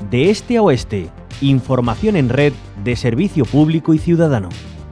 de este a oeste. Información en red de servicio público y ciudadano.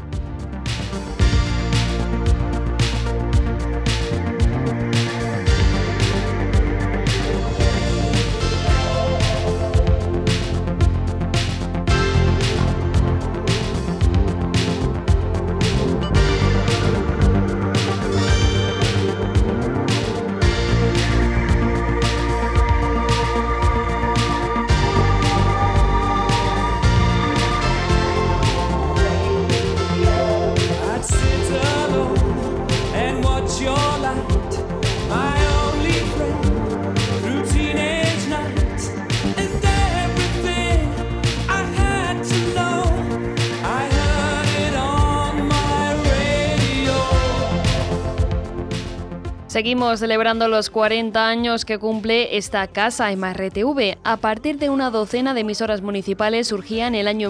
Seguimos celebrando los 40 años que cumple esta casa MRTV. A partir de una docena de emisoras municipales surgía en el año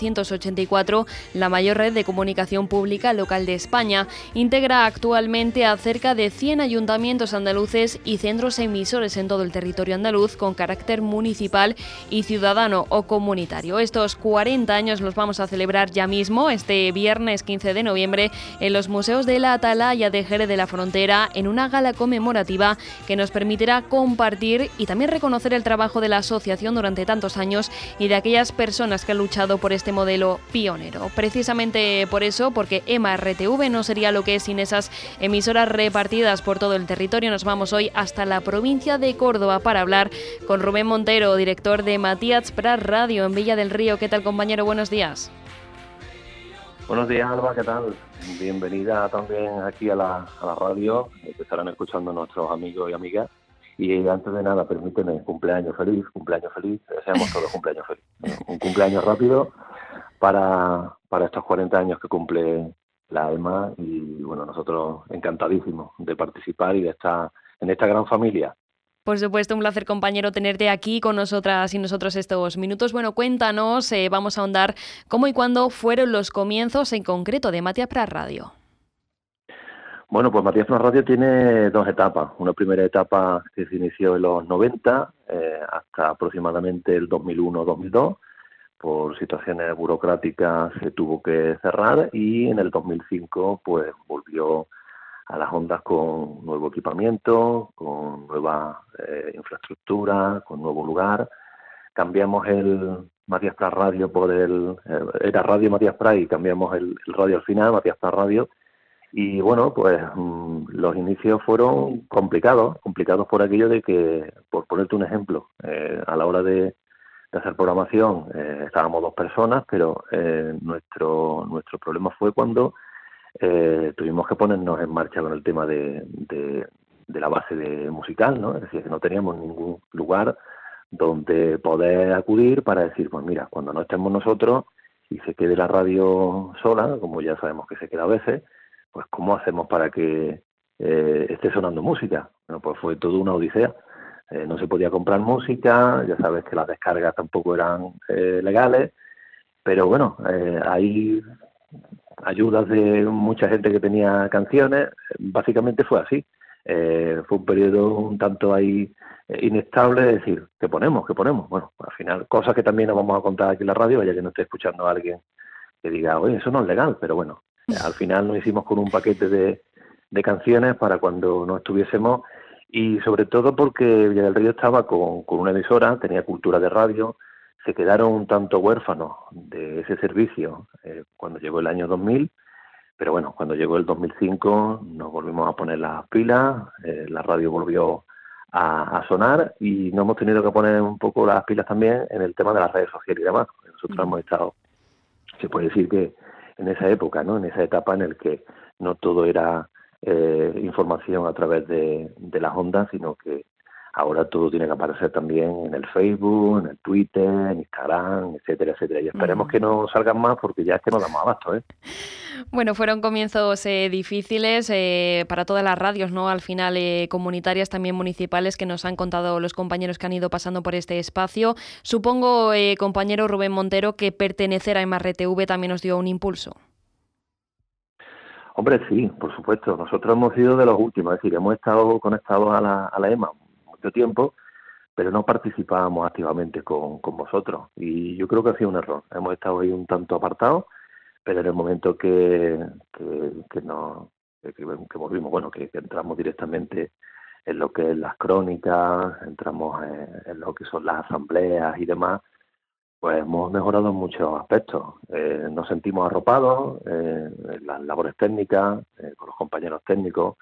1984 la mayor red de comunicación pública local de España. Integra actualmente a cerca de 100 ayuntamientos andaluces y centros emisores en todo el territorio andaluz con carácter municipal y ciudadano o comunitario. Estos 40 años los vamos a celebrar ya mismo, este viernes 15 de noviembre, en los museos de la Atalaya de Jerez de la Frontera, en una gala conmemorativa que nos permitirá compartir y también reconocer el trabajo de la asociación durante tantos años y de aquellas personas que han luchado por este modelo pionero. Precisamente por eso, porque MRTV no sería lo que es sin esas emisoras repartidas por todo el territorio, nos vamos hoy hasta la provincia de Córdoba para hablar con Rubén Montero, director de Matías Prats Radio en Villa del Río. ¿Qué tal, compañero? Buenos días. Buenos días, Alba, ¿qué tal? Bienvenida también aquí a la radio, que estarán escuchando nuestros amigos y amigas. Y antes de nada, permíteme, cumpleaños feliz, deseamos todos cumpleaños feliz. Un cumpleaños rápido para estos 40 años que cumple la AEMA y bueno, nosotros encantadísimos de participar y de estar en esta gran familia. Por supuesto, un placer, compañero, tenerte aquí con nosotras y nosotros estos minutos. Bueno, cuéntanos, vamos a ahondar cómo y cuándo fueron los comienzos en concreto de Matías Prats Radio. Bueno, pues Matías Prats Radio tiene dos etapas. Una primera etapa que se inició en los 90 hasta aproximadamente el 2001-2002. Por situaciones burocráticas se tuvo que cerrar y en el 2005 pues volvió a las ondas con nuevo equipamiento, con nueva infraestructura, con nuevo lugar. Cambiamos el Matías Prats Radio por era Radio Matías Prats y cambiamos el radio al final, Matías Prats Radio. Y bueno, pues los inicios fueron complicados por aquello de que, por ponerte un ejemplo, a la hora de hacer programación estábamos dos personas, pero nuestro problema fue cuando tuvimos que ponernos en marcha con el tema de la base musical, ¿no? Es decir, que no teníamos ningún lugar donde poder acudir para decir, pues mira, cuando no estemos nosotros y se quede la radio sola, como ya sabemos que se queda a veces, pues ¿cómo hacemos para que esté sonando música? Bueno, pues fue toda una odisea. No se podía comprar música, ya sabes que las descargas tampoco eran legales, pero bueno, hay ayudas de mucha gente que tenía canciones, básicamente fue así. Fue un periodo un tanto ahí inestable de decir, ¿qué ponemos? Bueno, al final, cosas que también nos vamos a contar aquí en la radio, vaya que no esté escuchando a alguien que diga, oye, eso no es legal, pero bueno, al final nos hicimos con un paquete de canciones para cuando no estuviésemos y sobre todo porque Villa del Río estaba con una emisora, tenía cultura de radio. Se quedaron un tanto huérfanos de ese servicio cuando llegó el año 2000, pero bueno, cuando llegó el 2005 nos volvimos a poner las pilas, la radio volvió a sonar y nos hemos tenido que poner un poco las pilas también en el tema de las redes sociales y demás. Nosotros hemos estado, se puede decir que en esa época, ¿no? En esa etapa en el que no todo era información a través de las ondas, sino que ahora todo tiene que aparecer también en el Facebook, en el Twitter, en Instagram, etcétera, etcétera. Y esperemos que no salgan más porque ya es que no damos abasto, ¿eh? Bueno, fueron comienzos difíciles para todas las radios, ¿no? Al final comunitarias, también municipales, que nos han contado los compañeros que han ido pasando por este espacio. Supongo, compañero Rubén Montero, que pertenecer a MRTV también nos dio un impulso. Hombre, sí, por supuesto. Nosotros hemos sido de los últimos, es decir, hemos estado conectados a la EMA mucho tiempo, pero no participábamos activamente con vosotros. Y yo creo que ha sido un error. Hemos estado ahí un tanto apartados, pero en el momento que volvimos, bueno, que entramos directamente en lo que es las crónicas, entramos en lo que son las asambleas y demás, pues hemos mejorado en muchos aspectos. Nos sentimos arropados en las labores técnicas, con los compañeros técnicos,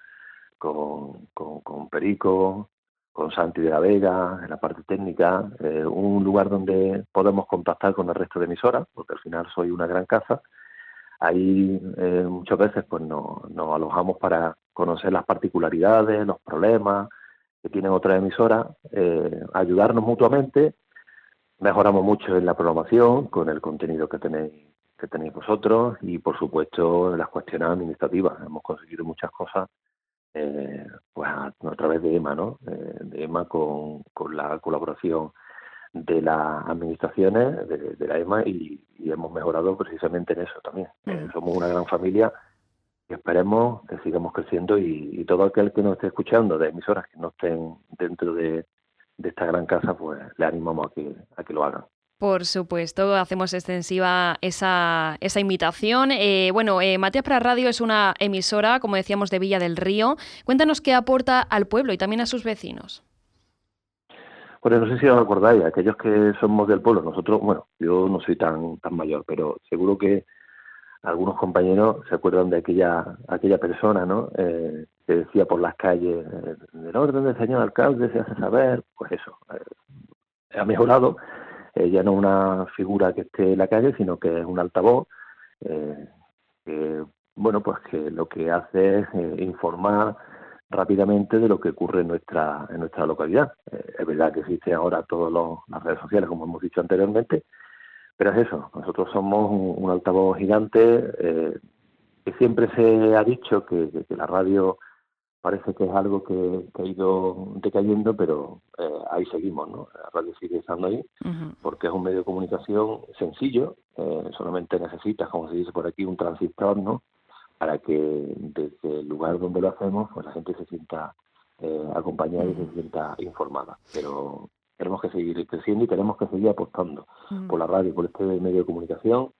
con Perico, con Santi de la Vega, en la parte técnica, un lugar donde podemos contactar con el resto de emisoras, porque al final soy una gran casa. Ahí muchas veces pues nos alojamos para conocer las particularidades, los problemas que tienen otras emisoras, ayudarnos mutuamente. Mejoramos mucho en la programación, con el contenido que tenéis vosotros y, por supuesto, en las cuestiones administrativas. Hemos conseguido muchas cosas pues a través de EMA, ¿no? De EMA con la colaboración de las administraciones, de la EMA, y hemos mejorado precisamente en eso también. Somos una gran familia y esperemos que sigamos creciendo y todo aquel que nos esté escuchando de emisoras que no estén dentro de esta gran casa, pues le animamos a que lo hagan. Por supuesto, hacemos extensiva esa invitación. Matías Prats Radio es una emisora, como decíamos, de Villa del Río. Cuéntanos qué aporta al pueblo y también a sus vecinos. Bueno, no sé si os acordáis, aquellos que somos del pueblo, nosotros, bueno, yo no soy tan mayor, pero seguro que algunos compañeros se acuerdan de aquella persona, ¿no? Que decía por las calles, el orden del señor alcalde se hace saber, pues eso, ha mejorado. Ya no una figura que esté en la calle, sino que es un altavoz que lo que hace es informar rápidamente de lo que ocurre en nuestra localidad. Es verdad que existen ahora todas las redes sociales, como hemos dicho anteriormente, pero es eso, nosotros somos un altavoz gigante, que siempre se ha dicho que la radio parece que es algo que ha ido decayendo, pero ahí seguimos, ¿no? La radio sigue estando ahí, porque es un medio de comunicación sencillo, solamente necesitas, como se dice por aquí, un transistor, ¿no? Para que desde el lugar donde lo hacemos, pues la gente se sienta acompañada y se sienta informada. Pero tenemos que seguir creciendo y tenemos que seguir apostando por la radio, por este medio de comunicación.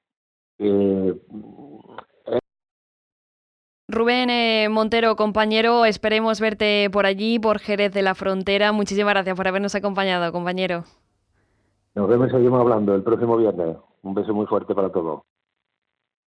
Rubén Montero, compañero, esperemos verte por allí, por Jerez de la Frontera. Muchísimas gracias por habernos acompañado, compañero. Nos vemos y seguimos hablando el próximo viernes. Un beso muy fuerte para todos.